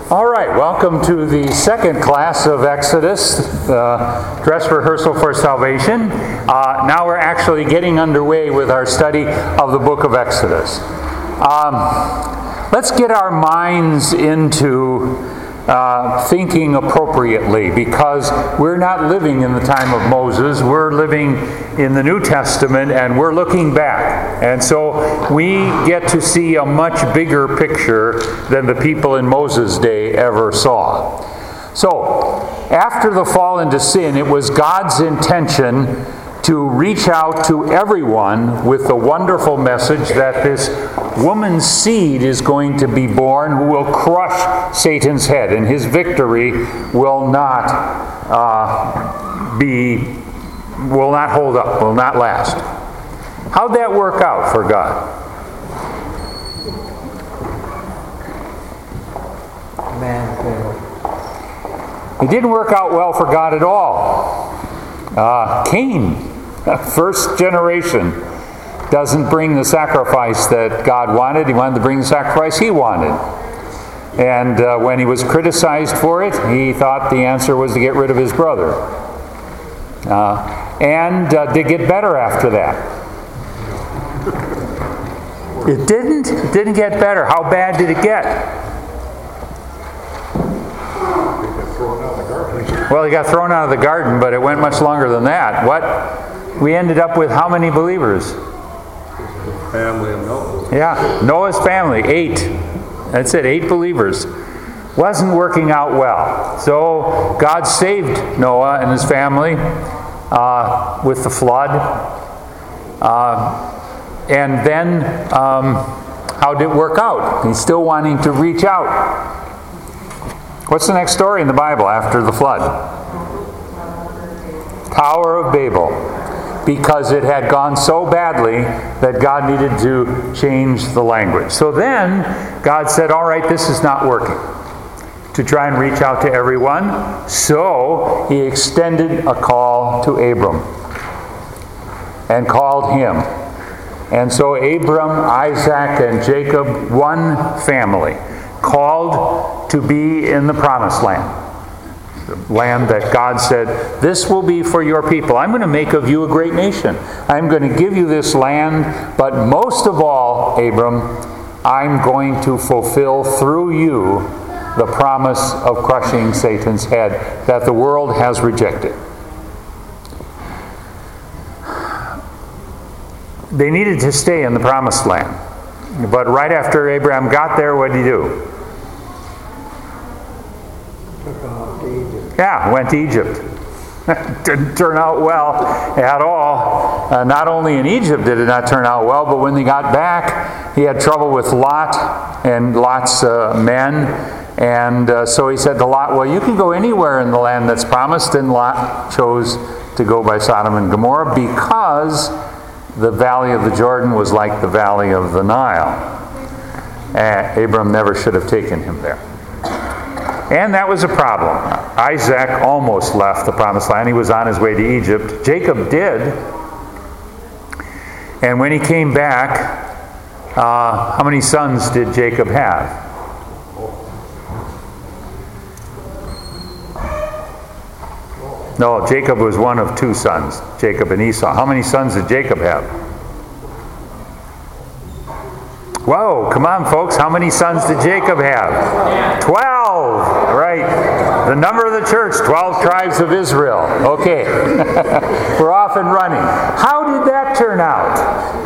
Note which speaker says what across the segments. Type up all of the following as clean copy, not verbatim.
Speaker 1: All right, welcome to the second class of Exodus, Dress Rehearsal for Salvation. Now we're actually getting underway with our study of the book of Exodus. Let's get our minds into thinking appropriately, because we're not living in the time of Moses. We're living in the New Testament, and we're looking back. And so we get to see a much bigger picture than the people in Moses' day ever saw. So, after the fall into sin, it was God's intention to reach out to everyone with the wonderful message that this woman's seed is going to be born who will crush Satan's head, and his victory will not hold up, will not last. How'd that work out for God?
Speaker 2: Man failed.
Speaker 1: It didn't work out well for God at all. Cain, first generation, doesn't bring the sacrifice that God wanted. He wanted to bring the sacrifice he wanted. And when he was criticized for it, he thought the answer was to get rid of his brother. And did get better after that. It didn't get better. How bad did it get? Well, he got thrown out of the garden, but it went much longer than that. We ended up with how many believers?
Speaker 3: Family of Noah.
Speaker 1: Yeah, Noah's family, 8. That's it, 8 believers. Wasn't working out well. So God saved Noah and his family with the flood. And then, how did it work out? He's still wanting to reach out. What's the next story in the Bible after the flood? Tower of Babel. Because it had gone so badly that God needed to change the language. So then, God said, all right, this is not working, to try and reach out to everyone. So, he extended a call to Abram and called him. And so Abram, Isaac, and Jacob, one family, called to be in the promised land. The land that God said, this will be for your people. I'm going to make of you a great nation. I'm going to give you this land, but most of all, Abram, I'm going to fulfill through you the promise of crushing Satan's head that the world has rejected. They needed to stay in the promised land. But right after Abraham got there, what did he do? Yeah, went to Egypt. Didn't turn out well at all. Not only in Egypt did it not turn out well, but when they got back, he had trouble with Lot and Lot's men. And so he said to Lot, well, you can go anywhere in the land that's promised. And Lot chose to go by Sodom and Gomorrah because the valley of the Jordan was like the valley of the Nile. Abram never should have taken him there. And that was a problem. Isaac almost left the promised land. He was on his way to Egypt. Jacob did. And when he came back, how many sons did Jacob have? No, Jacob was one of 2 sons, Jacob and Esau. How many sons did Jacob have? Whoa, come on, folks. How many sons did Jacob have? 12, right. The number of the church, 12 tribes of Israel. Okay. We're off and running. How did that turn out?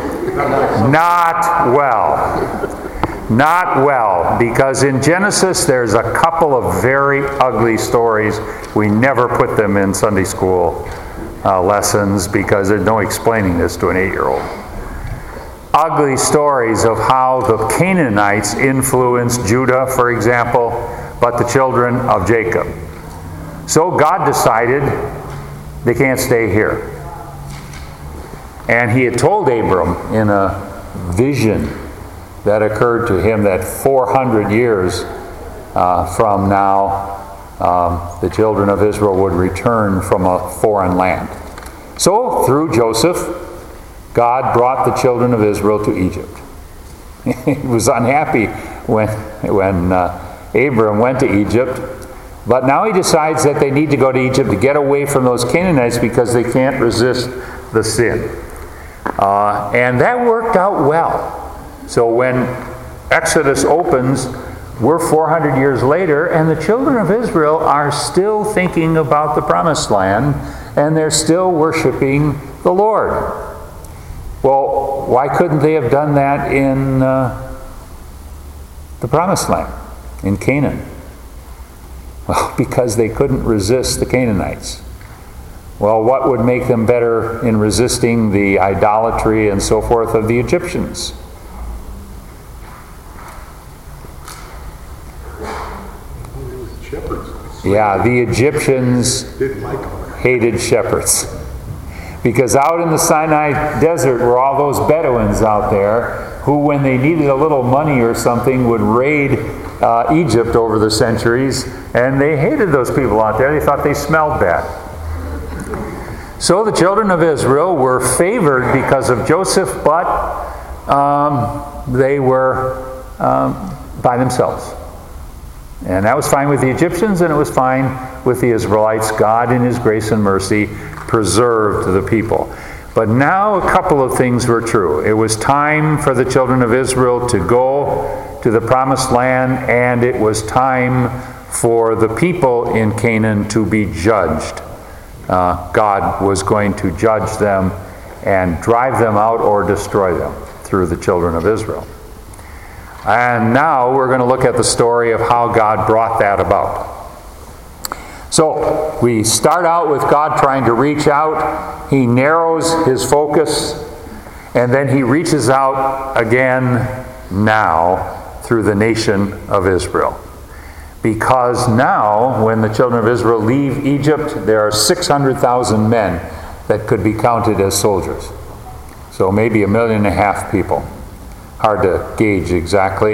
Speaker 1: Not well. Not well, because in Genesis there's a couple of very ugly stories. We never put them in Sunday school lessons because there's no explaining this to an 8-year-old. Ugly stories of how the Canaanites influenced Judah, for example, but the children of Jacob. So God decided they can't stay here. And he had told Abram in a vision that occurred to him that 400 years from now, the children of Israel would return from a foreign land. So, through Joseph, God brought the children of Israel to Egypt. He was unhappy when Abram went to Egypt. But now he decides that they need to go to Egypt to get away from those Canaanites because they can't resist the sin. And that worked out well. So when Exodus opens, we're 400 years later, and the children of Israel are still thinking about the promised land, and they're still worshiping the Lord. Well, why couldn't they have done that in the promised land, in Canaan? Well, because they couldn't resist the Canaanites. Well, what would make them better in resisting the idolatry and so forth of the Egyptians?
Speaker 3: Shepherds.
Speaker 1: Yeah, the Egyptians
Speaker 3: Didn't like them.
Speaker 1: hated shepherds. Because out in the Sinai desert were all those Bedouins out there who, when they needed a little money or something, would raid Egypt over the centuries, and they hated those people out there. They thought they smelled bad. So the children of Israel were favored because of Joseph, but they were by themselves. And that was fine with the Egyptians, and it was fine with the Israelites. God, in His grace and mercy, preserved the people. But now a couple of things were true. It was time for the children of Israel to go to the promised land, and it was time for the people in Canaan to be judged. God was going to judge them and drive them out or destroy them through the children of Israel. And now we're going to look at the story of how God brought that about. So we start out with God trying to reach out. He narrows His focus, and then He reaches out again now through the nation of Israel. Because now, when the children of Israel leave Egypt, there are 600,000 men that could be counted as soldiers. So maybe 1.5 million people. Hard to gauge exactly.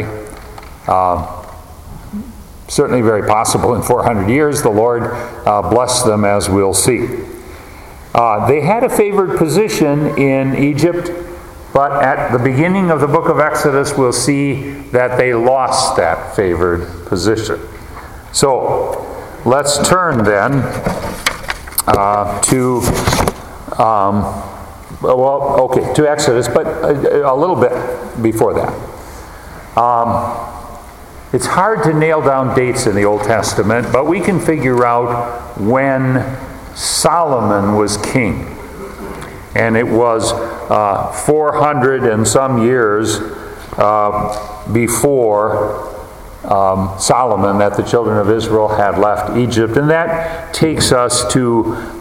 Speaker 1: Certainly very possible in 400 years. The Lord blessed them, as we'll see. They had a favored position in Egypt, but at the beginning of the book of Exodus, we'll see that they lost that favored position. So, let's turn then to Exodus, but a little bit before that. It's hard to nail down dates in the Old Testament, but we can figure out when Solomon was king. And it was 400 and some years before Solomon that the children of Israel had left Egypt. And that takes us to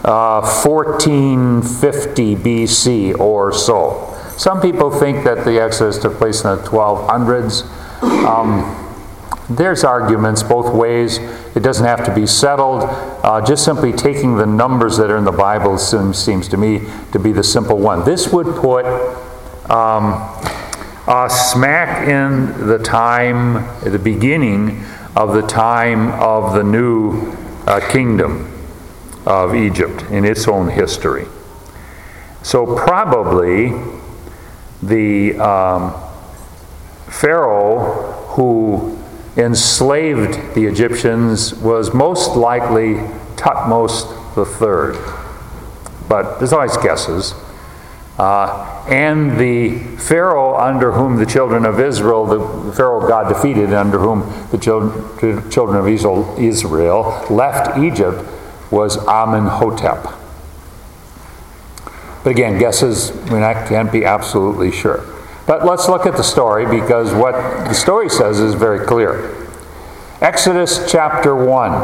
Speaker 1: 1450 BC or so. Some people think that the Exodus took place in the 1200s. There's arguments both ways. It doesn't have to be settled. Just simply taking the numbers that are in the Bible seems to me to be the simple one. This would put smack in the time, at the beginning of the time of the new kingdom of Egypt in its own history. So probably the Pharaoh who enslaved the Egyptians was most likely Thutmose III. But there's always guesses. And the Pharaoh under whom the children of Israel, the Pharaoh God defeated, under whom the children of Israel left Egypt, was Amenhotep. But again, guesses, I can't be absolutely sure. But let's look at the story, because what the story says is very clear. Exodus chapter 1.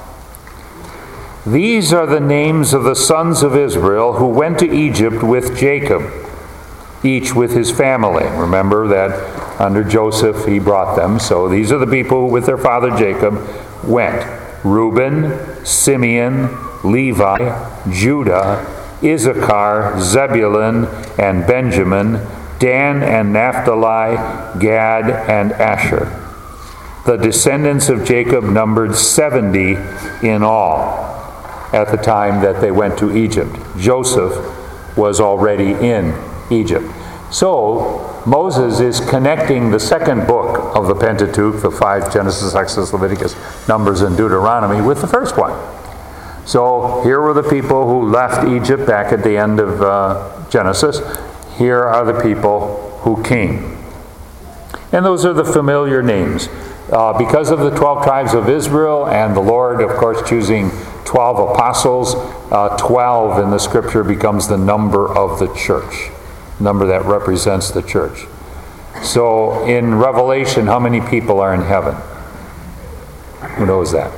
Speaker 1: These are the names of the sons of Israel who went to Egypt with Jacob, each with his family. Remember that under Joseph he brought them. So these are the people who with their father Jacob went. Reuben, Simeon, Levi, Judah, Issachar, Zebulun, and Benjamin, Dan and Naphtali, Gad and Asher. The descendants of Jacob numbered 70 in all at the time that they went to Egypt. Joseph was already in Egypt. So, Moses is connecting the second book of the Pentateuch, the 5, Genesis, Exodus, Leviticus, Numbers, and Deuteronomy, with the first one. So here were the people who left Egypt back at the end of Genesis. Here are the people who came. And those are the familiar names. Because of the 12 tribes of Israel and the Lord, of course, choosing 12 apostles, 12 in the scripture becomes the number of the church, number that represents the church. So in Revelation, how many people are in heaven? Who knows that?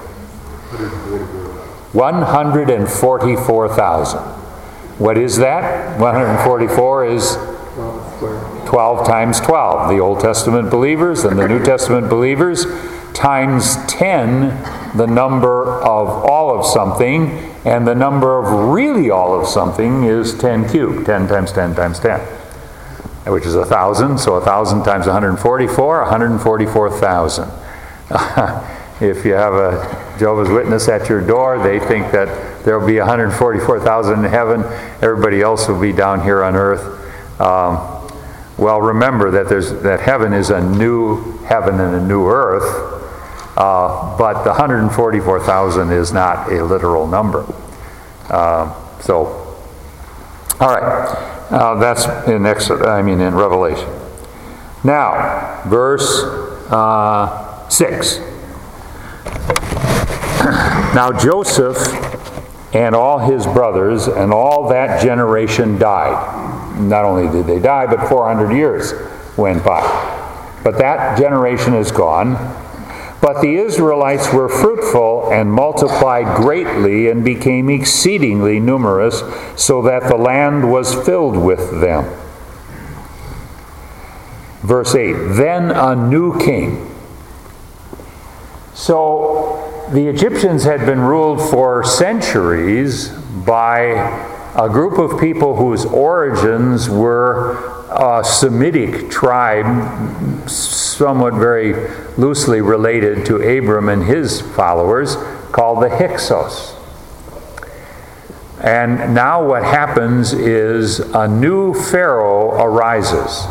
Speaker 1: 144,000. What is that? 144 is 12 times 12. The Old Testament believers and the New Testament believers times 10, the number of all of something, and the number of really all of something is 10 cubed. 10 times 10 times 10, which is 1,000. So 1,000 times 144, 144,000. If you have a Jehovah's Witness at your door, they think that there will be 144,000 in heaven. Everybody else will be down here on earth. Well, remember that heaven is a new heaven and a new earth, but the 144,000 is not a literal number. All right, that's in in Revelation. Now, verse 6. Now Joseph and all his brothers and all that generation died. Not only did they die, but 400 years went by. But that generation is gone. But the Israelites were fruitful and multiplied greatly and became exceedingly numerous, so that the land was filled with them. Verse 8, then a new king. So the Egyptians had been ruled for centuries by a group of people whose origins were a Semitic tribe, somewhat very loosely related to Abram and his followers, called the Hyksos. And now what happens is a new Pharaoh arises.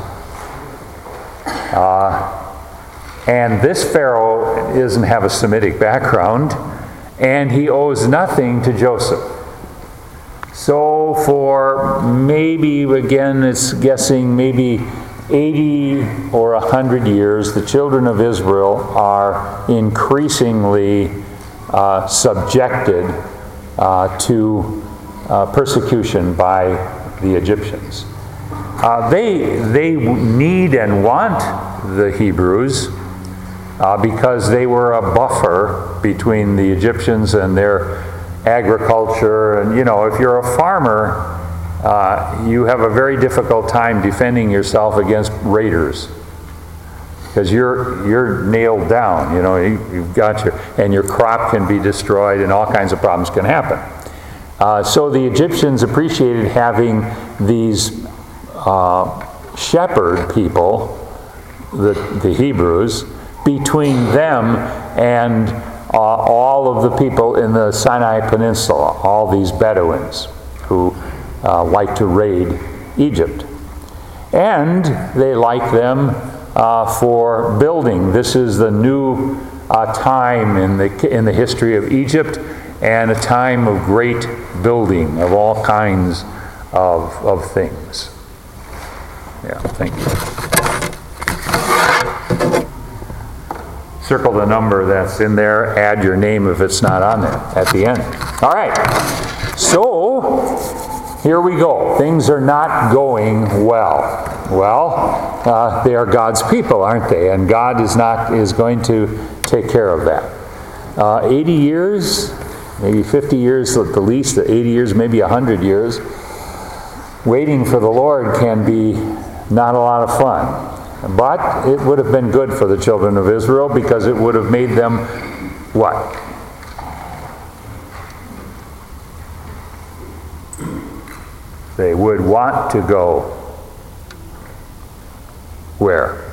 Speaker 1: And this Pharaoh doesn't have a Semitic background, and he owes nothing to Joseph. So for maybe, again, it's guessing maybe 80 or 100 years, the children of Israel are increasingly subjected to persecution by the Egyptians. They need and want the Hebrews because they were a buffer between the Egyptians and their agriculture. And if you're a farmer, you have a very difficult time defending yourself against raiders, because you're nailed down. You've got your crop can be destroyed, and all kinds of problems can happen. So the Egyptians appreciated having these shepherd people, the Hebrews, between them and all of the people in the Sinai Peninsula, all these Bedouins who like to raid Egypt. And they like them for building. This is the new time in the history of Egypt, and a time of great building of all kinds of things. Yeah, thank you. Circle the number that's in there, add your name if it's not on there at the end. All right, so here we go. Things are not going well. Well, they are God's people, aren't they? And God is going to take care of that. 80 years, maybe 50 years at the least, 80 years, maybe 100 years, waiting for the Lord can be not a lot of fun. But it would have been good for the children of Israel, because it would have made them what? They would want to go where?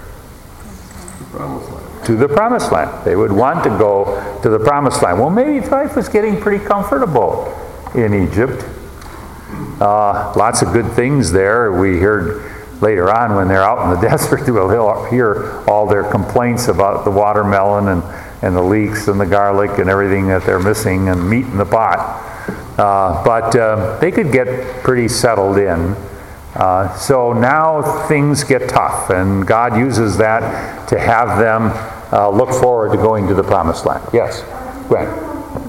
Speaker 1: To the Promised Land. They would want to go to the Promised Land. Well, maybe life was getting pretty comfortable in Egypt. Lots of good things there. We heard later on, when they're out in the desert, we'll hear all their complaints about the watermelon and the leeks and the garlic and everything that they're missing and meat in the pot. But they could get pretty settled in. So now things get tough, and God uses that to have them look forward to going to the Promised Land. Yes, go ahead.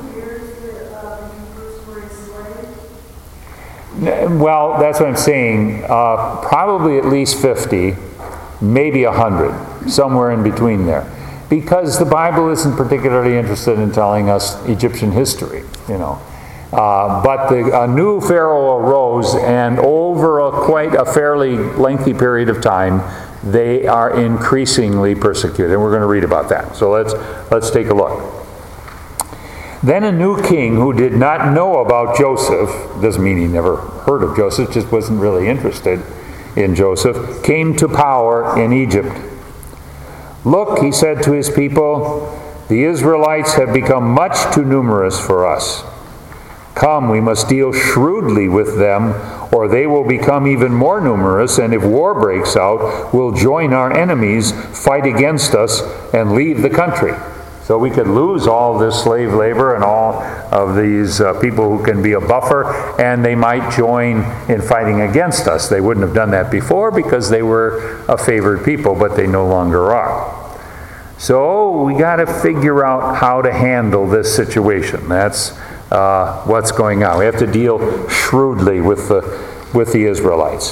Speaker 1: Well, that's what I'm saying. Probably at least 50, maybe 100, somewhere in between there. Because the Bible isn't particularly interested in telling us Egyptian history, But a new Pharaoh arose, and over quite a fairly lengthy period of time, they are increasingly persecuted. And we're going to read about that. So let's take a look. Then a new king who did not know about Joseph, doesn't mean he never heard of Joseph, just wasn't really interested in Joseph, came to power in Egypt. Look, he said to his people, the Israelites have become much too numerous for us. Come, we must deal shrewdly with them, or they will become even more numerous, and if war breaks out, will join our enemies, fight against us, and leave the country. So we could lose all this slave labor and all of these people who can be a buffer, and they might join in fighting against us. They wouldn't have done that before because they were a favored people, but they no longer are. So we got to figure out how to handle this situation. That's what's going on. We have to deal shrewdly with the Israelites.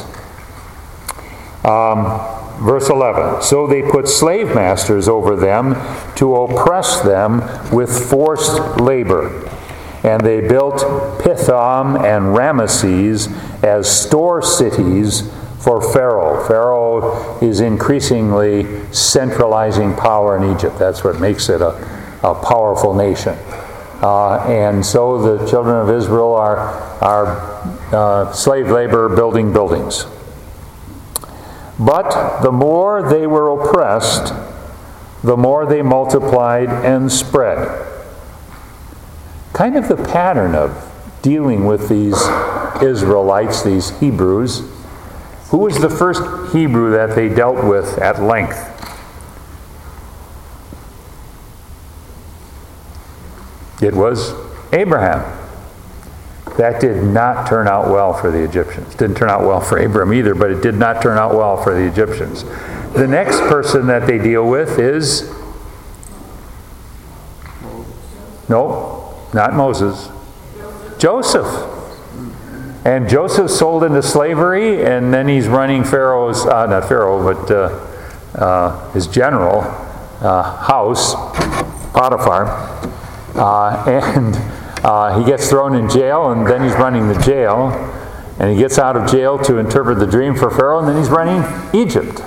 Speaker 1: Verse 11, so they put slave masters over them to oppress them with forced labor. And they built Pithom and Ramesses as store cities for Pharaoh. Pharaoh is increasingly centralizing power in Egypt. That's what makes it a powerful nation. And so the children of Israel are slave labor building buildings. But the more they were oppressed, the more they multiplied and spread. Kind of the pattern of dealing with these Israelites, these Hebrews. Who was the first Hebrew that they dealt with at length? It was Abraham. That did not turn out well for the Egyptians. Didn't turn out well for Abraham either, but it did not turn out well for the Egyptians. The next person that they deal with is... No, not Moses. Joseph. And Joseph sold into slavery, and then he's running Pharaoh's, not Pharaoh, but his general house, Potiphar. And he gets thrown in jail, and then he's running the jail. And he gets out of jail to interpret the dream for Pharaoh, and then he's running Egypt.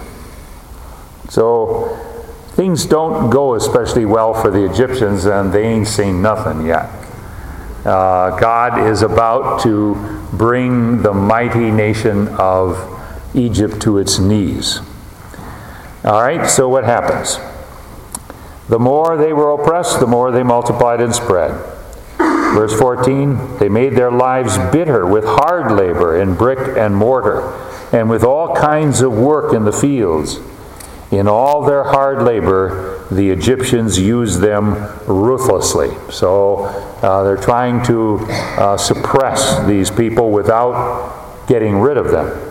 Speaker 1: So things don't go especially well for the Egyptians, and they ain't seen nothing yet. God is about to bring the mighty nation of Egypt to its knees. All right, so what happens? The more they were oppressed, the more they multiplied and spread. Verse 14, they made their lives bitter with hard labor in brick and mortar, and with all kinds of work in the fields. In all their hard labor, the Egyptians used them ruthlessly. So they're trying to suppress these people without getting rid of them.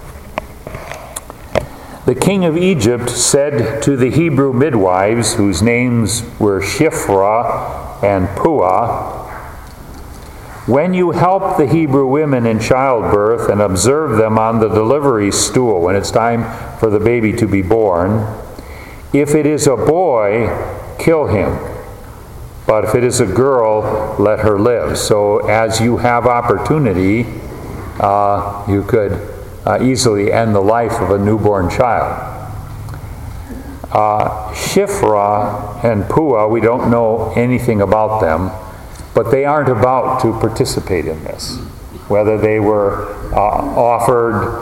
Speaker 1: The king of Egypt said to the Hebrew midwives, whose names were Shiphrah and Puah, when you help the Hebrew women in childbirth and observe them on the delivery stool when it's time for the baby to be born, if it is a boy, kill him. But if it is a girl, let her live. So as you have opportunity, you could easily end the life of a newborn child. Shiphrah and Puah, we don't know anything about them, but they aren't about to participate in this. Whether they were offered,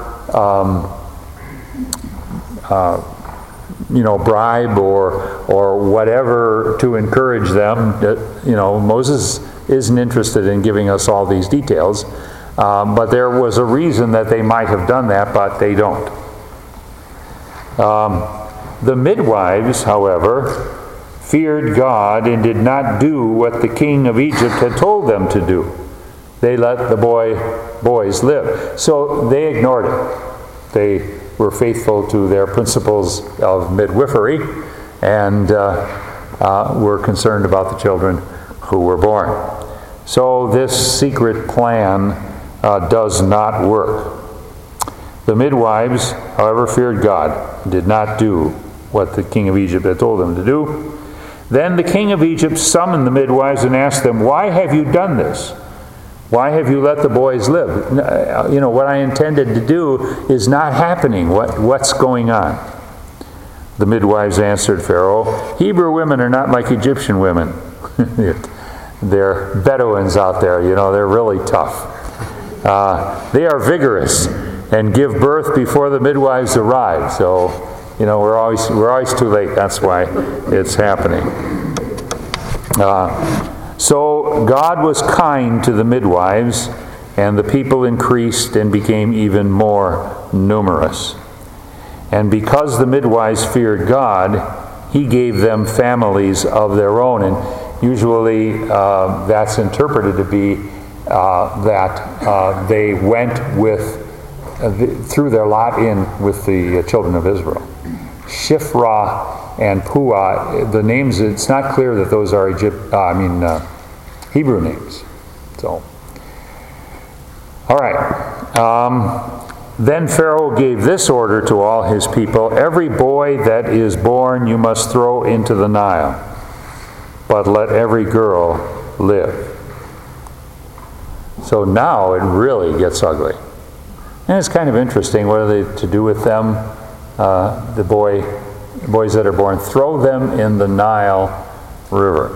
Speaker 1: bribe or whatever to encourage them. Moses isn't interested in giving us all these details, but there was a reason that they might have done that, but they don't. The midwives, however, feared God and did not do what the king of Egypt had told them to do. They let the boys live. So they ignored it. They were faithful to their principles of midwifery and were concerned about the children who were born. So this secret plan does not work. The midwives, however, feared God, did not do what the king of Egypt had told them to do. Then the king of Egypt summoned the midwives and asked them, "Why have you done this? Why have you let the boys live? What I intended to do is not happening. What's going on?" The midwives answered Pharaoh, "Hebrew women are not like Egyptian women." They're Bedouins out there, they're really tough. They are vigorous and give birth before the midwives arrive. So, we're always too late. That's why it's happening. So God was kind to the midwives, and the people increased and became even more numerous. And because the midwives feared God, He gave them families of their own. And usually that's interpreted to be that they went through their lot in with the children of Israel. Shiphrah and Puah, the names, it's not clear that those are Hebrew names. So, all right. Then Pharaoh gave this order to all his people: "Every boy that is born you must throw into the Nile, but let every girl live." So now it really gets ugly. And it's kind of interesting. What are they to do with them? The boys that are born, throw them in the Nile River.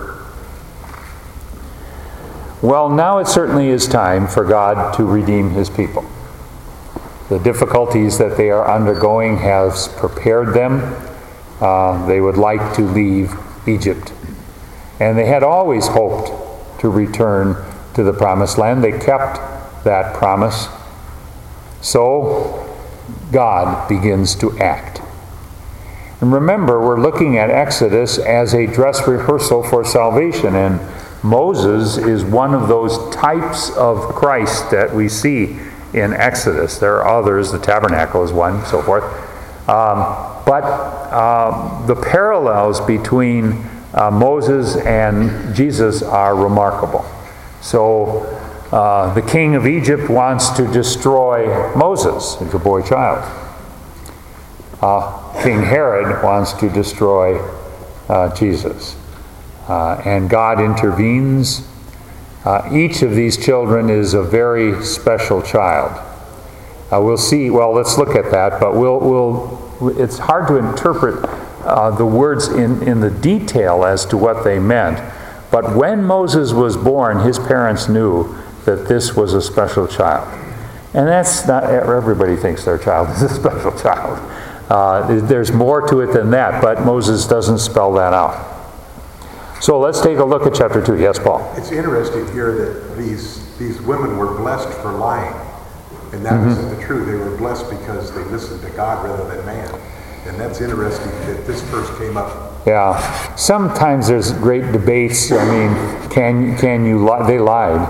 Speaker 1: Well, now it certainly is time for God to redeem His people. The difficulties that they are undergoing has prepared them. They would like to leave Egypt. And they had always hoped to return to the Promised Land. They kept that promise. So God begins to act. And remember, we're looking at Exodus as a dress rehearsal for salvation, and Moses is one of those types of Christ that we see in Exodus. There are others, the tabernacle is one, so forth. But the parallels between Moses and Jesus are remarkable. So the king of Egypt wants to destroy Moses, he's a boy child. King Herod wants to destroy Jesus. And God intervenes. Each of these children is a very special child. We'll see, let's look at that, but it's hard to interpret the words in the detail as to what they meant. But when Moses was born, his parents knew that this was a special child. And that's not, everybody thinks their child is a special child. There's more to it than that, but Moses doesn't spell that out. So let's take a look at chapter 2. Yes, Paul?
Speaker 4: It's interesting here that these women were blessed for lying. And that isn't the truth. They were blessed because they listened to God rather than man. And that's interesting that this verse came up.
Speaker 1: Yeah. Sometimes there's great debates. I mean, can you lie? They lied.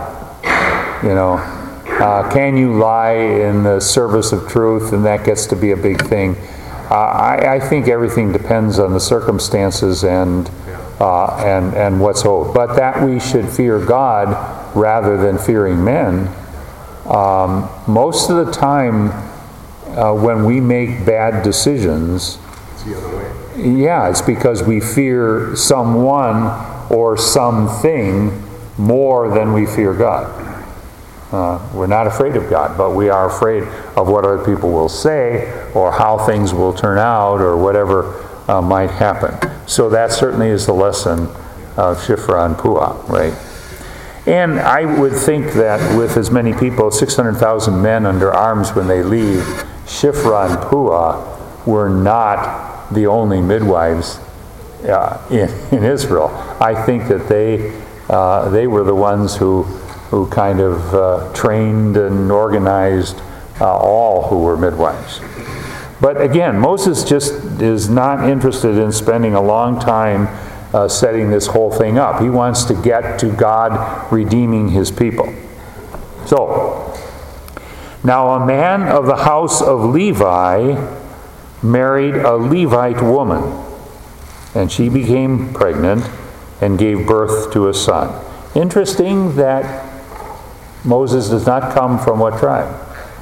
Speaker 1: Can you lie in the service of truth? And that gets to be a big thing. I think everything depends on the circumstances and what's owed. But that we should fear God rather than fearing men. Most of the time, when we make bad decisions,
Speaker 4: it's the other way.
Speaker 1: Yeah, it's because we fear someone or something more than we fear God. We're not afraid of God, but we are afraid of what other people will say or how things will turn out or whatever might happen. So that certainly is the lesson of Shiphrah and Puah, right? And I would think that with as many people, 600,000 men under arms when they leave, Shiphrah and Puah were not the only midwives in Israel. I think that they were the ones who kind of trained and organized all who were midwives. But again, Moses just is not interested in spending a long time setting this whole thing up. He wants to get to God redeeming his people. So, now a man of the house of Levi married a Levite woman, and she became pregnant and gave birth to a son. Interesting that Moses does not come from what tribe?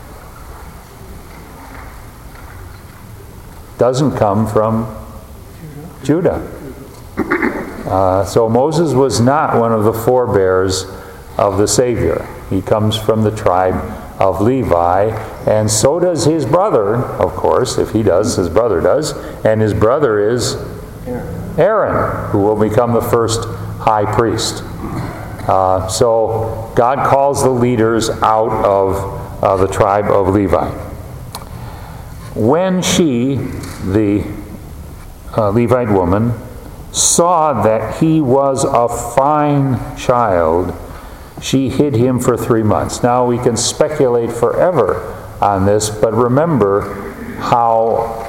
Speaker 1: Doesn't come from Judah. So Moses was not one of the forebears of the Savior. He comes from the tribe of Levi, and so does his brother, of course. If he does, his brother does. And his brother is Aaron, who will become the first high priest. So God calls the leaders out of the tribe of Levi. When she, the Levite woman, saw that he was a fine child, she hid him for 3 months. Now we can speculate forever on this, but remember how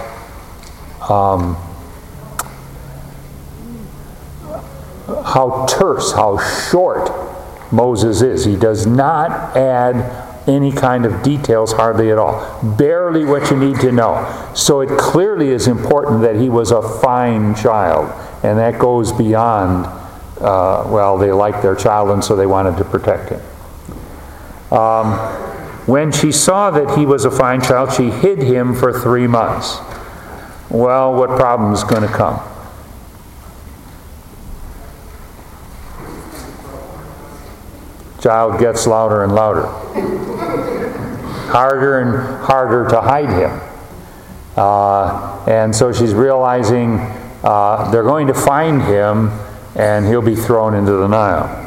Speaker 1: terse, how short Moses is. He does not add any kind of details hardly at all. Barely what you need to know. So it clearly is important that he was a fine child. And that goes beyond, they liked their child and so they wanted to protect him. When she saw that he was a fine child, she hid him for 3 months. Well, what problem is going to come? Child gets louder and louder. Harder and harder to hide him. And so she's realizing they're going to find him and he'll be thrown into the Nile.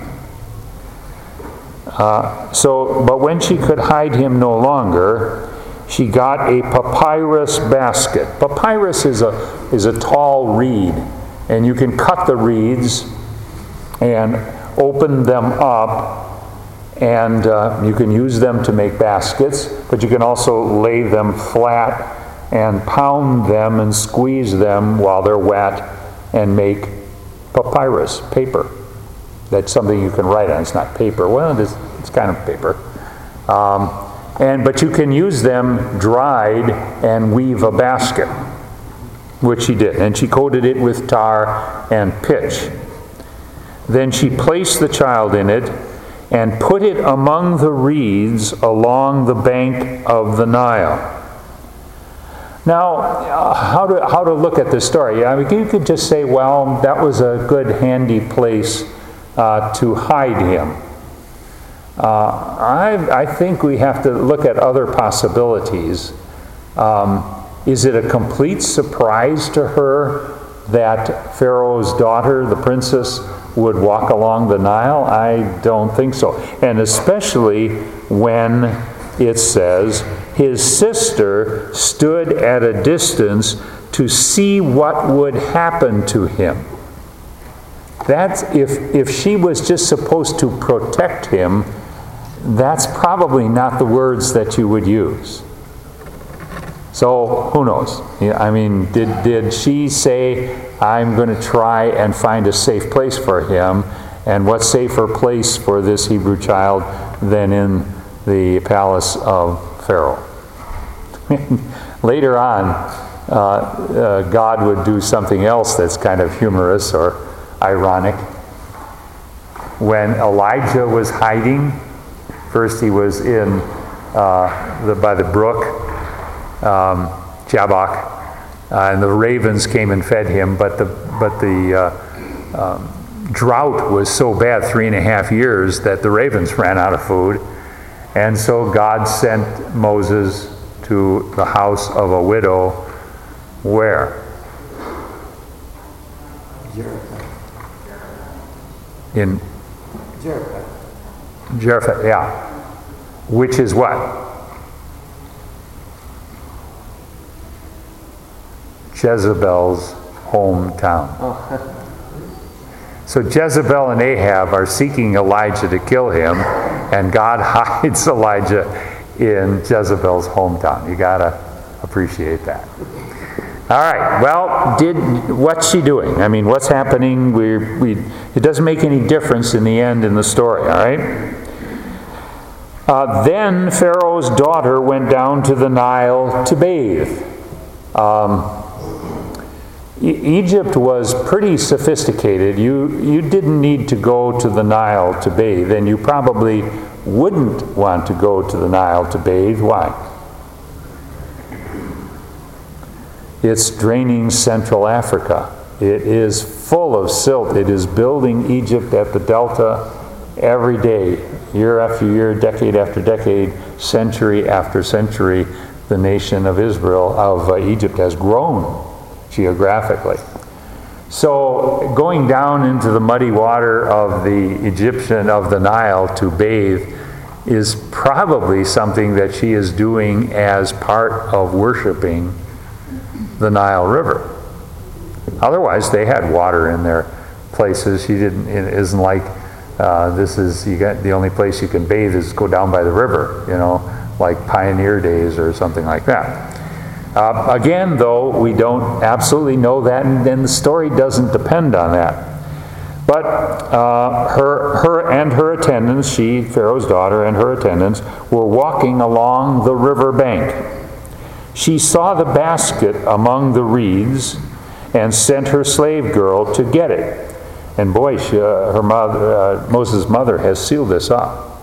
Speaker 1: But when she could hide him no longer, she got a papyrus basket. Papyrus is a tall reed, and you can cut the reeds and open them up, and you can use them to make baskets, but you can also lay them flat and pound them and squeeze them while they're wet and make papyrus, paper. That's something you can write on. It's not paper. Well, it's kind of paper. But you can use them dried and weave a basket, which she did. And she coated it with tar and pitch. Then she placed the child in it and put it among the reeds along the bank of the Nile. Now, how to look at this story? I mean, you could just say, well, that was a good, handy place to hide him. I think we have to look at other possibilities. Is it a complete surprise to her that Pharaoh's daughter, the princess, would walk along the Nile? I don't think so. And especially when it says, his sister stood at a distance to see what would happen to him. That's if she was just supposed to protect him, that's probably not the words that you would use. So, who knows? I mean, did she say, I'm going to try and find a safe place for him? And what safer place for this Hebrew child than in the palace of Pharaoh? Later on, God would do something else that's kind of humorous or ironic. When Elijah was hiding, first he was in by the brook, Jabbok, and the ravens came and fed him, but the drought was so bad, 3.5 years, that the ravens ran out of food. And so God sent Moses to the house of a widow. Where?
Speaker 2: Jericho.
Speaker 1: In
Speaker 2: Jericho.
Speaker 1: Jericho, yeah. Which is what? Jezebel's hometown.
Speaker 2: Oh.
Speaker 1: So Jezebel and Ahab are seeking Elijah to kill him, and God hides Elijah in Jezebel's hometown. You got a appreciate that. All right, well, what's she doing? I mean, what's happening? It doesn't make any difference in the end in the story, all right? Then Pharaoh's daughter went down to the Nile to bathe. Egypt was pretty sophisticated. You didn't need to go to the Nile to bathe, and you probably wouldn't want to go to the Nile to bathe. Why? It's draining Central Africa. It is full of silt. It is building Egypt at the Delta every day, year after year, decade after decade, century after century. The nation of Israel, of Egypt, has grown geographically. So going down into the muddy water of the Nile to bathe is probably something that she is doing as part of worshiping the Nile River. Otherwise, they had water in their places. It isn't like the only place you can bathe is go down by the river, like Pioneer Days or something like that. Again, though, we don't absolutely know that, and then the story doesn't depend on that. But her attendants, Pharaoh's daughter, and her attendants were walking along the river bank. She saw the basket among the reeds and sent her slave girl to get it. And boy, Moses' mother has sealed this up.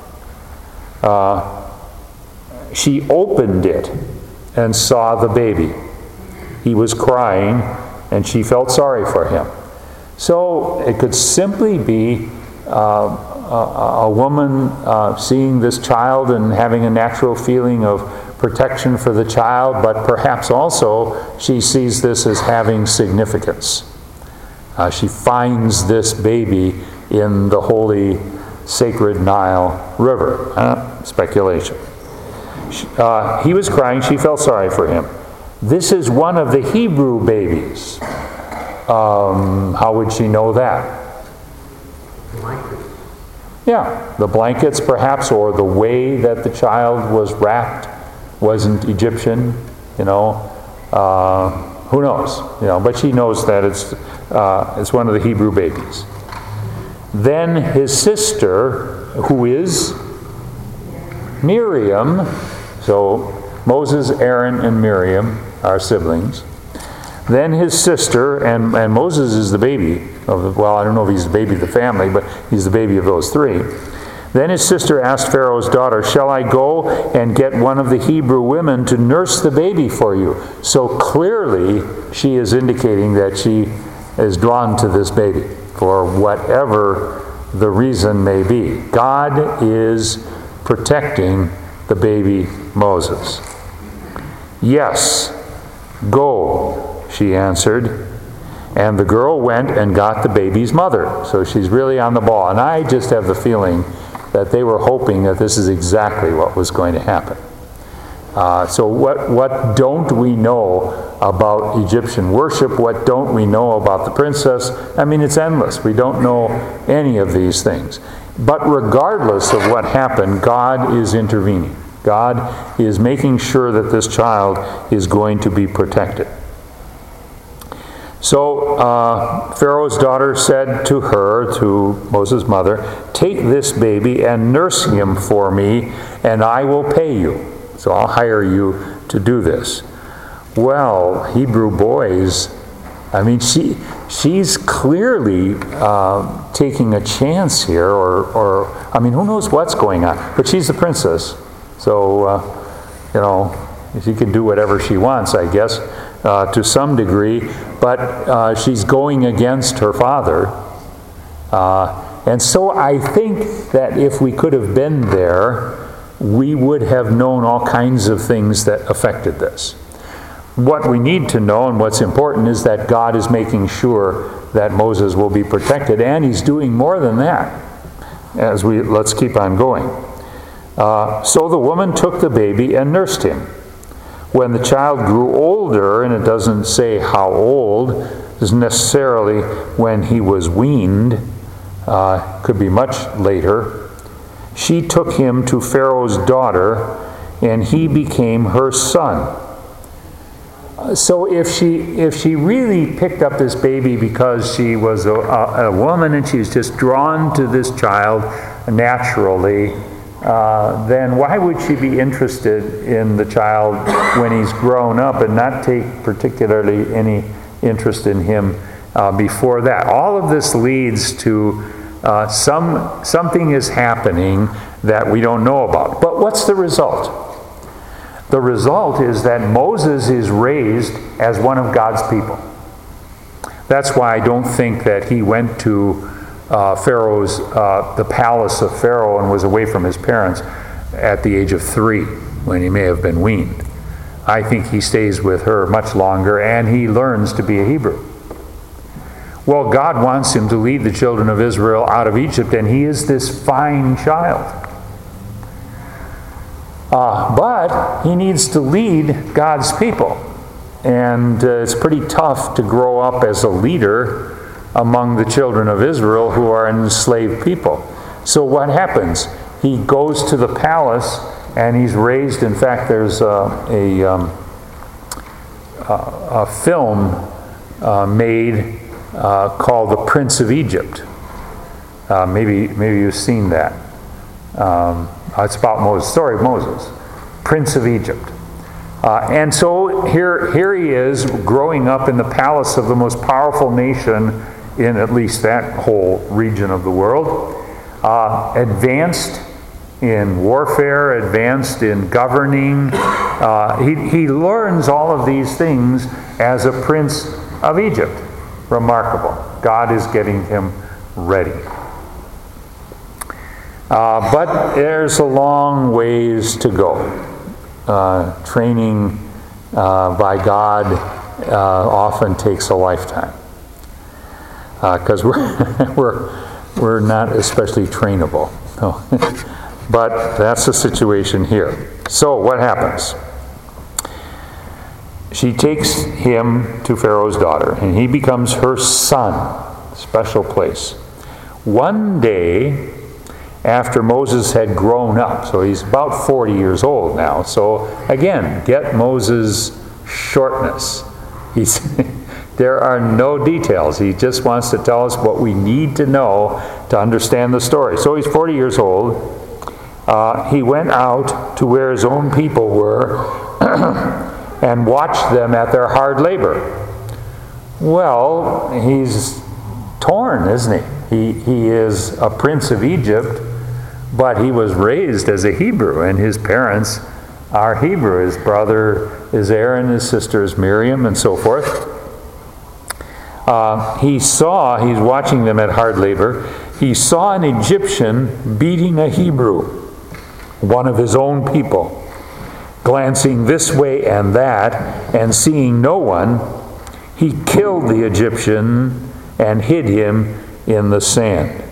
Speaker 1: She opened it and saw the baby. He was crying, and she felt sorry for him. So it could simply be a woman seeing this child and having a natural feeling of protection for the child, but perhaps also she sees this as having significance. She finds this baby in the holy, sacred Nile River. Speculation. He was crying. She felt sorry for him. This is one of the Hebrew babies. How would she know that?
Speaker 2: Blankets.
Speaker 1: Yeah, the blankets perhaps, or the way that the child was wrapped wasn't Egyptian. Who knows? But she knows that it's one of the Hebrew babies. Then his sister, who is Miriam, so Moses, Aaron, and Miriam are siblings. Then his sister, and Moses is the baby of, I don't know if he's the baby of the family, but he's the baby of those three. Then his sister asked Pharaoh's daughter, "Shall I go and get one of the Hebrew women to nurse the baby for you?" So clearly she is indicating that she is drawn to this baby for whatever the reason may be. God is protecting the baby Moses. "Yes, go," she answered. And the girl went and got the baby's mother. So she's really on the ball. And I just have the feeling that they were hoping that this is exactly what was going to happen. So what don't we know about Egyptian worship? What don't we know about the princess? I mean, it's endless. We don't know any of these things. But regardless of what happened, God is intervening. God is making sure that this child is going to be protected. So Pharaoh's daughter said to Moses' mother, "Take this baby and nurse him for me, and I will pay you. So I'll hire you to do this." Well, Hebrew boys, I mean, she's clearly taking a chance here, or I mean, who knows what's going on? But she's the princess, so she can do whatever she wants, I guess, to some degree. But she's going against her father, and so I think that if we could have been there, we would have known all kinds of things that affected this. What we need to know and what's important is that God is making sure that Moses will be protected, and he's doing more than that. Let's keep on going. So the woman took the baby and nursed him. When the child grew older, and it doesn't say how old, is necessarily when he was weaned, could be much later, she took him to Pharaoh's daughter, and he became her son. So if she really picked up this baby because she was a woman and she was just drawn to this child naturally, then why would she be interested in the child when he's grown up and not take particularly any interest in him before that? All of this leads to something is happening that we don't know about. But what's the result? The result is that Moses is raised as one of God's people. That's why I don't think that he went to the palace of Pharaoh and was away from his parents at the age of 3, when he may have been weaned. I think he stays with her much longer, and he learns to be a Hebrew. Well, God wants him to lead the children of Israel out of Egypt, and he is this fine child. But he needs to lead God's people. And it's pretty tough to grow up as a leader among the children of Israel who are enslaved people. So what happens? He goes to the palace and he's raised. In fact, there's a film made called The Prince of Egypt. Maybe you've seen that. It's about Moses, story of Moses, Prince of Egypt. And so here he is growing up in the palace of the most powerful nation in at least that whole region of the world, advanced in warfare, advanced in governing. He learns all of these things as a prince of Egypt. Remarkable. God is getting him ready. But there's a long ways to go. Training by God often takes a lifetime, because we're not especially trainable. But that's the situation here. So what happens? She takes him to Pharaoh's daughter, and he becomes her son. Special place. One day, after Moses had grown up, so he's about 40 years old now. So again, get Moses' shortness. There are no details. He just wants to tell us what we need to know to understand the story. So he's 40 years old. He went out to where his own people were and watched them at their hard labor. Well, he's torn, isn't he? He is a prince of Egypt, but he was raised as a Hebrew, and his parents are Hebrew. His brother is Aaron, his sister is Miriam, and so forth. He's watching them at hard labor. He saw an Egyptian beating a Hebrew, one of his own people. Glancing this way and that, and seeing no one, he killed the Egyptian and hid him in the sand.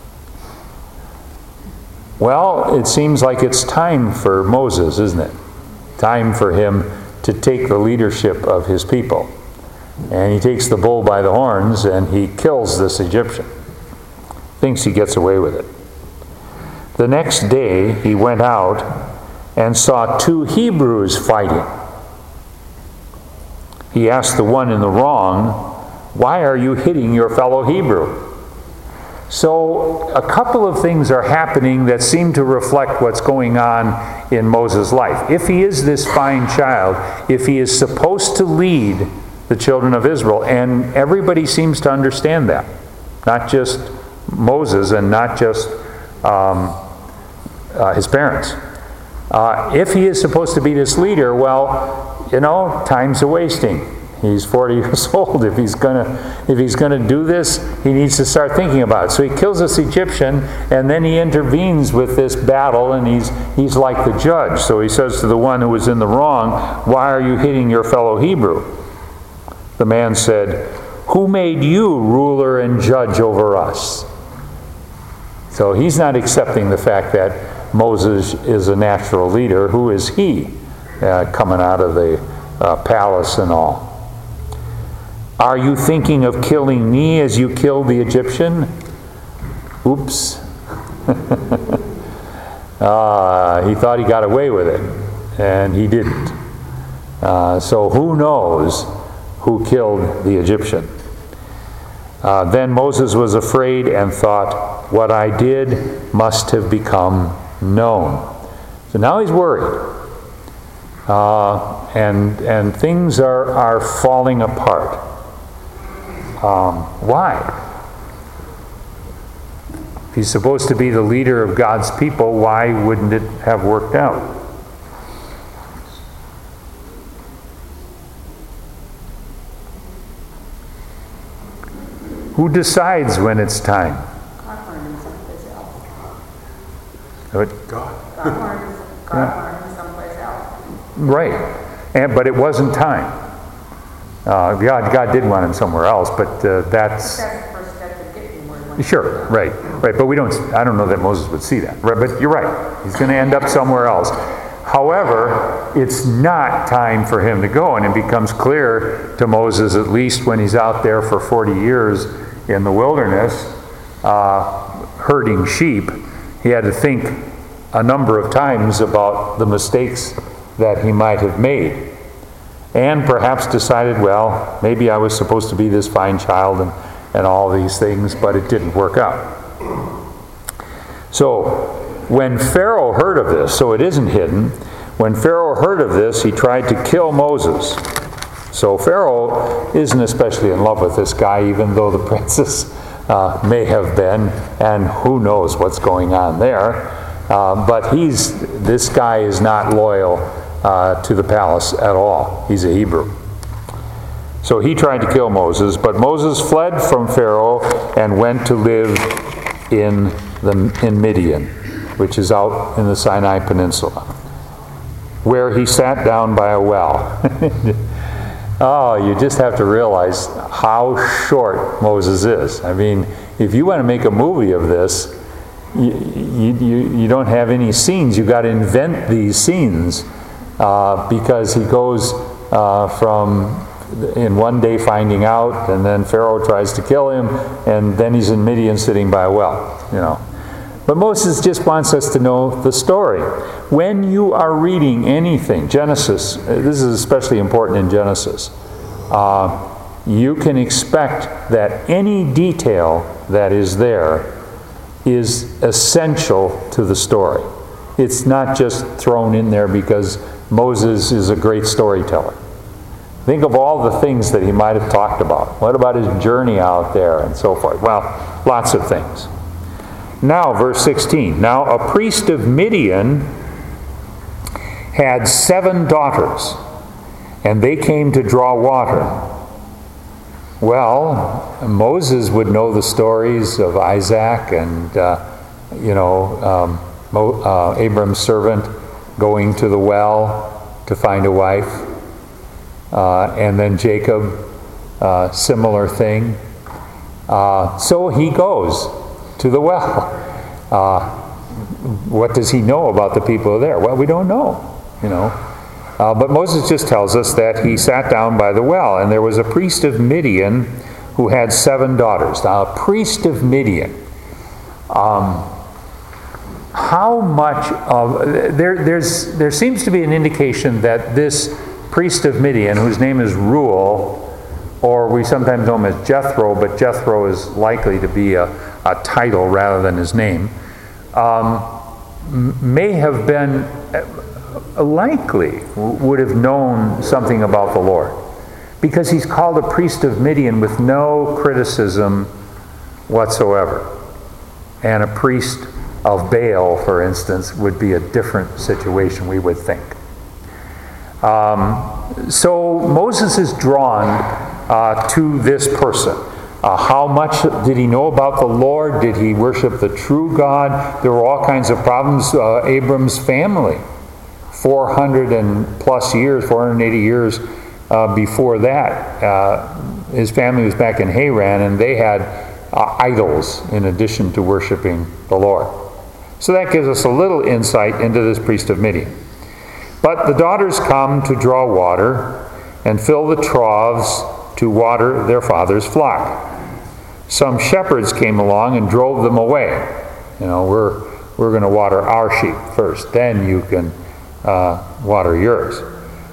Speaker 1: Well, it seems like it's time for Moses, isn't it? Time for him to take the leadership of his people. And he takes the bull by the horns and he kills this Egyptian. Thinks he gets away with it. The next day he went out and saw 2 Hebrews fighting. He asked the one in the wrong, "Why are you hitting your fellow Hebrew?" So a couple of things are happening that seem to reflect what's going on in Moses' life. If he is this fine child, if he is supposed to lead the children of Israel, and everybody seems to understand that, not just Moses and not just his parents. If he is supposed to be this leader, well, time's a wasting. He's 40 years old. If he's gonna do this, he needs to start thinking about it. So he kills this Egyptian, and then he intervenes with this battle, and he's like the judge. So he says to the one who was in the wrong, "Why are you hitting your fellow Hebrew?" The man said, "Who made you ruler and judge over us?" So he's not accepting the fact that Moses is a natural leader. Who is he coming out of the palace and all? "Are you thinking of killing me as you killed the Egyptian?" Oops. He thought he got away with it, and he didn't. So who knows who killed the Egyptian? Then Moses was afraid and thought, what I did must have become known. So now he's worried. And things are falling apart. Why? If he's supposed to be the leader of God's people, why wouldn't it have worked out? Who decides when it's time?
Speaker 2: God learned him someplace else.
Speaker 4: God.
Speaker 2: God learned him someplace else.
Speaker 1: Right. But it wasn't time. God did want him somewhere else, but that's...
Speaker 2: That's the first step to getting where he wants.
Speaker 1: Sure, right. But I don't know that Moses would see that. Right, but you're right. He's going to end up somewhere else. However, it's not time for him to go, and it becomes clear to Moses, at least when he's out there for 40 years in the wilderness, herding sheep. He had to think a number of times about the mistakes that he might have made, and perhaps decided, well, maybe I was supposed to be this fine child and all these things, but it didn't work out. So when Pharaoh heard of this, so it isn't hidden, when Pharaoh heard of this, he tried to kill Moses. So Pharaoh isn't especially in love with this guy, even though the princess may have been, and who knows what's going on there. But this guy is not loyal to the palace at all. He's a Hebrew. So he tried to kill Moses, but Moses fled from Pharaoh and went to live in Midian, which is out in the Sinai Peninsula, where he sat down by a well. Oh, you just have to realize how short Moses is. I mean, if you want to make a movie of this, you don't have any scenes. You've got to invent these scenes because he goes from in one day finding out, and then Pharaoh tries to kill him, and then he's in Midian sitting by a well, But Moses just wants us to know the story. When you are reading anything, Genesis, this is especially important in Genesis, you can expect that any detail that is there is essential to the story. It's not just thrown in there because Moses is a great storyteller. Think of all the things that he might have talked about. What about his journey out there and so forth? Well, lots of things. Now, verse 16. Now, a priest of Midian had 7 daughters, and they came to draw water. Well, Moses would know the stories of Isaac and, Abram's servant going to the well to find a wife. And then Jacob, similar thing. So he goes to the well. What does he know about the people there? Well, we don't know, But Moses just tells us that he sat down by the well, and there was a priest of Midian who had 7 daughters. Now, a priest of Midian. How much of... There seems to be an indication that this priest of Midian, whose name is Reuel, or we sometimes know him as Jethro, but Jethro is likely to be a title rather than his name, may have been likely would have known something about the Lord, because he's called a priest of Midian with no criticism whatsoever. And a priest of Baal, for instance, would be a different situation, we would think. So Moses is drawn to this person. How much did he know about the Lord? Did he worship the true God? There were all kinds of problems. Abram's family, 400 and plus years, 480 years before that, his family was back in Haran, and they had idols in addition to worshiping the Lord. So that gives us a little insight into this priest of Midian. But the daughters come to draw water and fill the troughs to water their father's flock. Some shepherds came along and drove them away. We're going to water our sheep first, then you can water yours.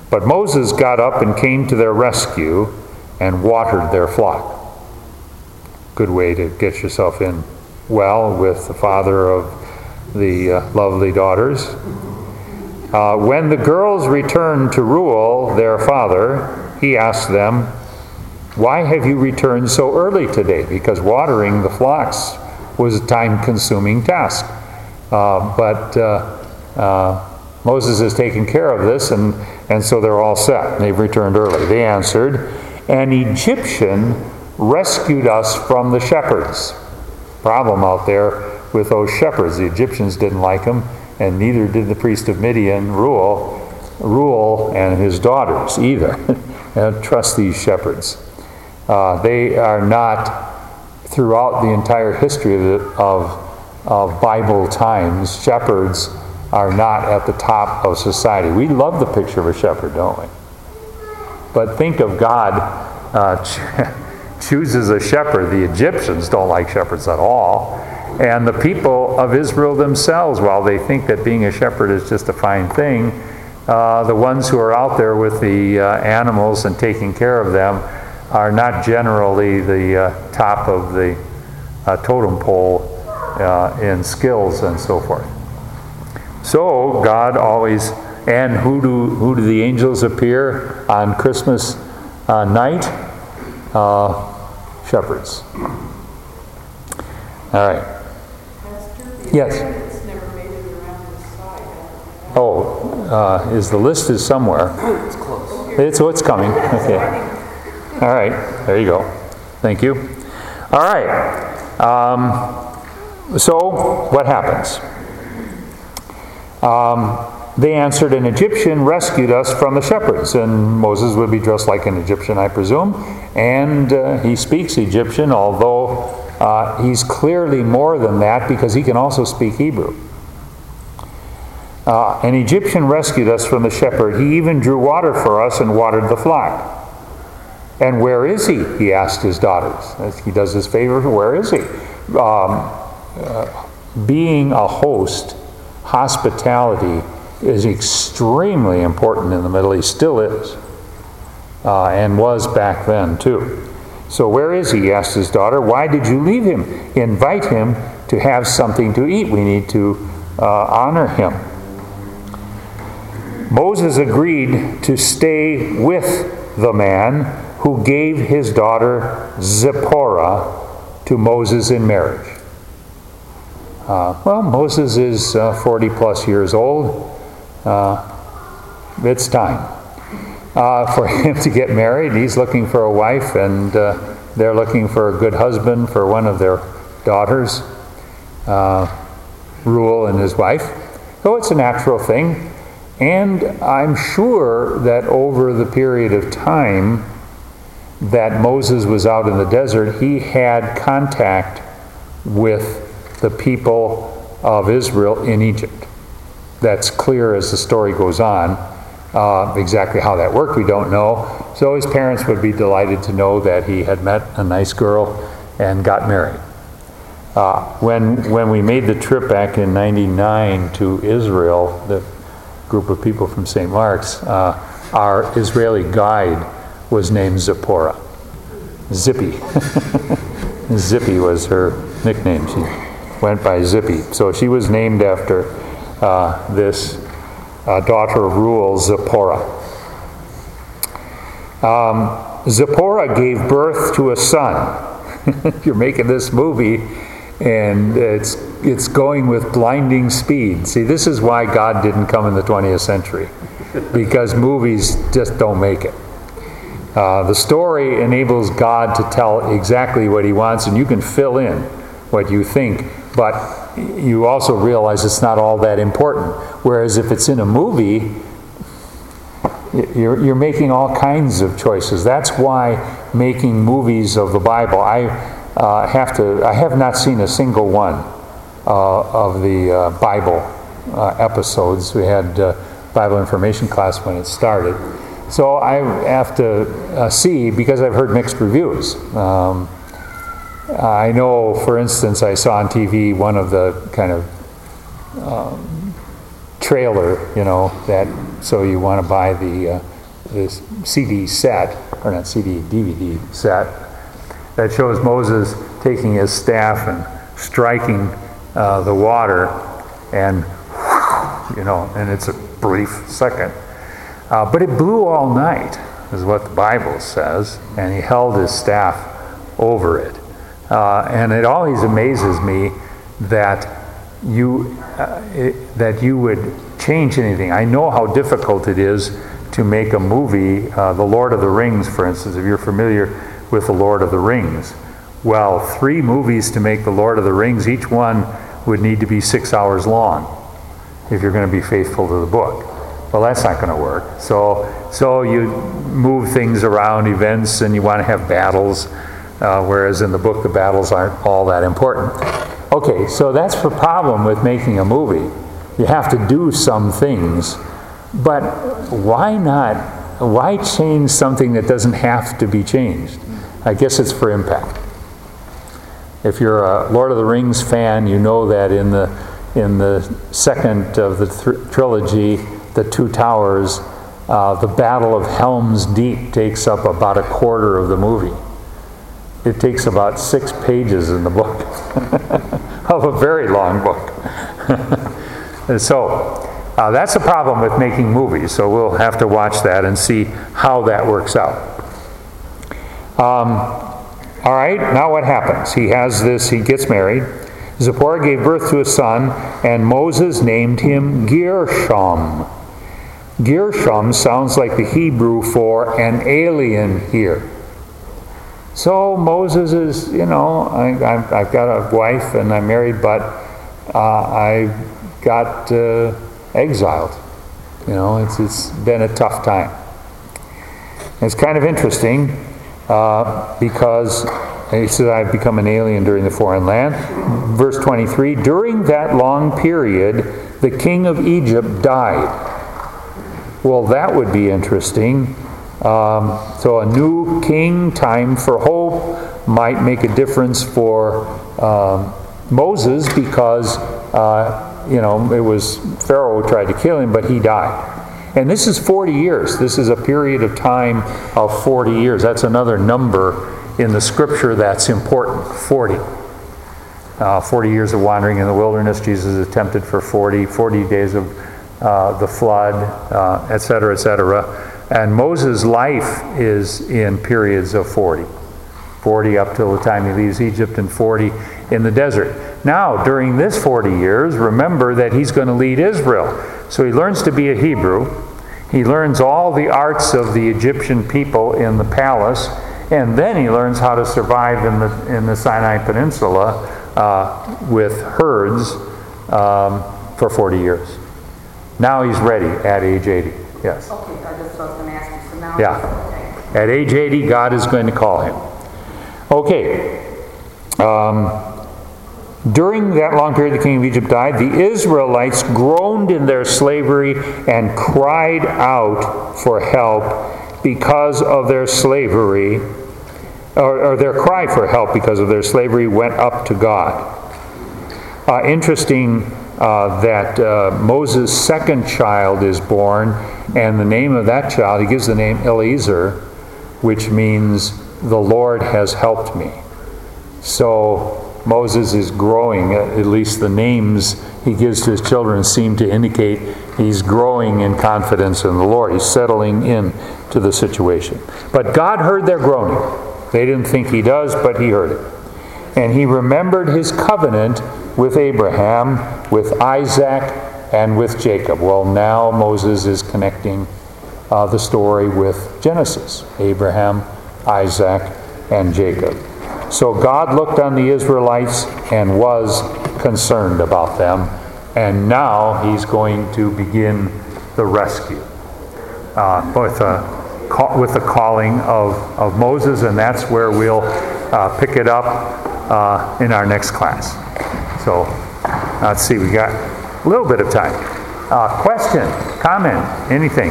Speaker 1: But Moses got up and came to their rescue and watered their flock. Good way to get yourself in well with the father of the lovely daughters. When the girls returned to Reuel, their father, he asked them, "Why have you returned so early today?" Because watering the flocks was a time-consuming task. But Moses has taken care of this, and so they're all set. They've returned early. They answered, "An Egyptian rescued us from the shepherds." Problem out there with those shepherds. The Egyptians didn't like them, and neither did the priest of Midian, Reuel, and his daughters either. And trust these shepherds. They are not, throughout the entire history of Bible times, shepherds are not at the top of society. We love the picture of a shepherd, don't we? But think of God chooses a shepherd. The Egyptians don't like shepherds at all. And the people of Israel themselves, while they think that being a shepherd is just a fine thing, the ones who are out there with the animals and taking care of them are not generally the top of the totem pole in skills and so forth. So God always, and who do the angels appear on Christmas night? Shepherds. All right. Yes.
Speaker 2: It's never made it around the side.
Speaker 1: Oh, the list is somewhere.
Speaker 3: It's close.
Speaker 1: It's coming. Okay. All right. There you go. Thank you. All right. So what happens? They answered, "An Egyptian rescued us from the shepherds." And Moses would be dressed like an Egyptian, I presume. And he speaks Egyptian, although he's clearly more than that because he can also speak Hebrew. "An Egyptian rescued us from the shepherd. He even drew water for us and watered the flock." "And where is he?" he asked his daughters. As he does his favor, where is he? Being a host, hospitality is extremely important in the Middle East, still is, and was back then too. "So where is he?" asked his daughter. "Why did you leave him? Invite him to have something to eat. We need to honor him." Moses agreed to stay with the man who gave his daughter Zipporah to Moses in marriage. Well, Moses is 40 plus years old. It's time for him to get married. He's looking for a wife, and they're looking for a good husband for one of their daughters, Reuel and his wife. So it's a natural thing. And I'm sure that over the period of time that Moses was out in the desert, he had contact with the people of Israel in Egypt. That's clear as the story goes on. Exactly how that worked, we don't know. So his parents would be delighted to know that he had met a nice girl and got married. When we made the trip back in '99 to Israel, the group of people from St. Mark's, our Israeli guide was named Zipporah. Zippy. Zippy was her nickname. She went by Zippy. So she was named after this daughter of Reuel, Zipporah. Zipporah gave birth to a son. You're making this movie, and it's going with blinding speed. See, this is why God didn't come in the 20th century, because movies just don't make it. The story enables God to tell exactly what he wants, and you can fill in what you think, but you also realize it's not all that important. Whereas if it's in a movie, you're making all kinds of choices. That's why making movies of the Bible, I have not seen a single one of the Bible episodes. We had Bible information class when it started. So I have to see, because I've heard mixed reviews. I know, for instance, I saw on TV one of the kind of trailer, that so you want to buy the this CD set, or not CD, DVD set, that shows Moses taking his staff and striking the water, and and it's a brief second. But it blew all night, is what the Bible says, and he held his staff over it. And it always amazes me that you would change anything. I know how difficult it is to make a movie, The Lord of the Rings, for instance, if you're familiar with The Lord of the Rings. Well, 3 movies to make The Lord of the Rings, each one would need to be 6 hours long if you're going to be faithful to the book. Well, that's not going to work. So you move things around, events, and you want to have battles, whereas in the book the battles aren't all that important. Okay, so that's the problem with making a movie. You have to do some things, but why change something that doesn't have to be changed? I guess it's for impact. If you're a Lord of the Rings fan, you know that in the second of the trilogy, The Two Towers, the Battle of Helm's Deep takes up about a quarter of the movie. It takes about 6 pages in the book of a very long book. So that's a problem with making movies. So we'll have to watch that and see how that works out. All right, now what happens? He gets married. Zipporah gave birth to a son, and Moses named him Gershom. Gershom sounds like the Hebrew for an alien here. So Moses is, I've got a wife and I'm married, but I got exiled. It's been a tough time. It's kind of interesting because he says, I've become an alien during the foreign land. Verse 23, during that long period, the king of Egypt died. Well, that would be interesting. So a new king, time for hope, might make a difference for Moses because, it was Pharaoh who tried to kill him, but he died. And this is 40 years. This is a period of time of 40 years. That's another number in the scripture that's important, 40. 40 years of wandering in the wilderness. Jesus is tempted for 40 days of the flood, etc., etc. And Moses' life is in periods of 40. 40 up till the time he leaves Egypt, and 40 in the desert. Now, during this 40 years, remember that he's going to lead Israel. So he learns to be a Hebrew. He learns all the arts of the Egyptian people in the palace. And then he learns how to survive in the Sinai Peninsula with herds for 40 years. Now he's ready at age 80. Yes.
Speaker 5: Okay, that's what I was going to ask you. So now,
Speaker 1: yeah. At age 80, God is going to call him. Okay. During that long period, the king of Egypt died. The Israelites groaned in their slavery and cried out for help because of their slavery, or their cry for help because of their slavery went up to God. Interesting that Moses' second child is born, and the name of that child, he gives the name Eliezer, which means the Lord has helped me. So Moses is growing, at least the names he gives to his children seem to indicate he's growing in confidence in the Lord. He's settling in to the situation. But God heard their groaning. They didn't think he does, but he heard it. And he remembered his covenant with Abraham, with Isaac, and with Jacob. Well, now Moses is connecting the story with Genesis. Abraham, Isaac, and Jacob. So God looked on the Israelites and was concerned about them. And now he's going to begin the rescue with the calling of Moses. And that's where we'll pick it up in our next class. So let's see, we got a little bit of time. Question, comment, anything?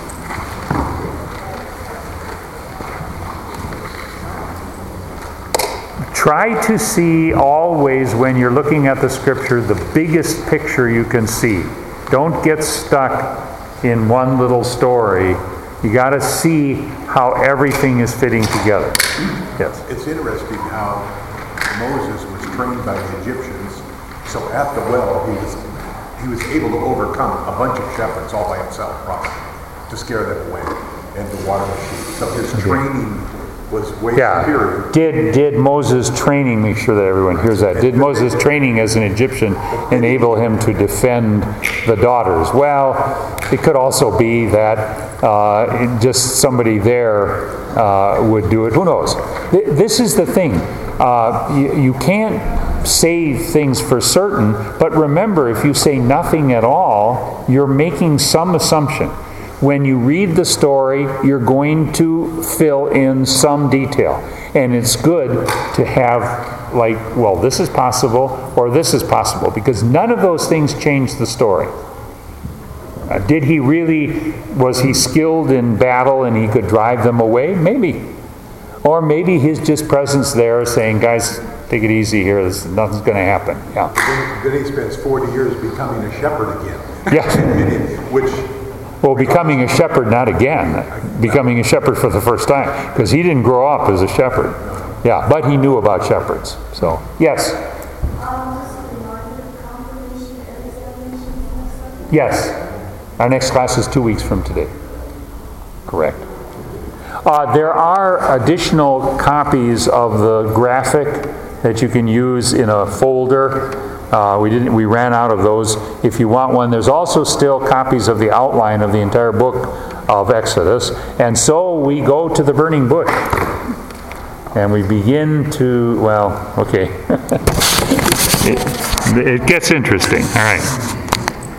Speaker 1: Try to see always, when you're looking at the scripture, the biggest picture you can see. Don't get stuck in one little story You got to see how everything is fitting together. Yes.
Speaker 4: It's interesting how Moses was trained by the Egyptians. So at the well, he was able to overcome a bunch of shepherds all by himself, probably, to scare them away and to water the sheep. So his training was way superior.
Speaker 1: Did Moses' training, make sure that everyone hears that, did Moses' training as an Egyptian enable him to defend the daughters? Well, it could also be that just somebody there would do it. Who knows? This is the thing. You can't say things for certain, but remember, if you say nothing at all, you're making some assumption. When you read the story, you're going to fill in some detail. And it's good to have, like, well, this is possible, or this is possible, because none of those things change the story. Was he skilled in battle and he could drive them away? Maybe. Or maybe his just presence there saying, guys, take it easy here, nothing's going to happen. Yeah.
Speaker 4: Then he spends 40 years becoming a shepherd again.
Speaker 1: Yeah. Well, becoming a shepherd, not again. Becoming a shepherd for the first time. Because he didn't grow up as a shepherd. Yeah, but he knew about shepherds. So, yes? Yes. Our next class is 2 weeks from today. Correct. There are additional copies of the graphic that you can use in a folder. We ran out of those. If you want one, there's also still copies of the outline of the entire book of Exodus. And so we go to the burning bush. And we begin to, well, okay. It gets interesting. All right.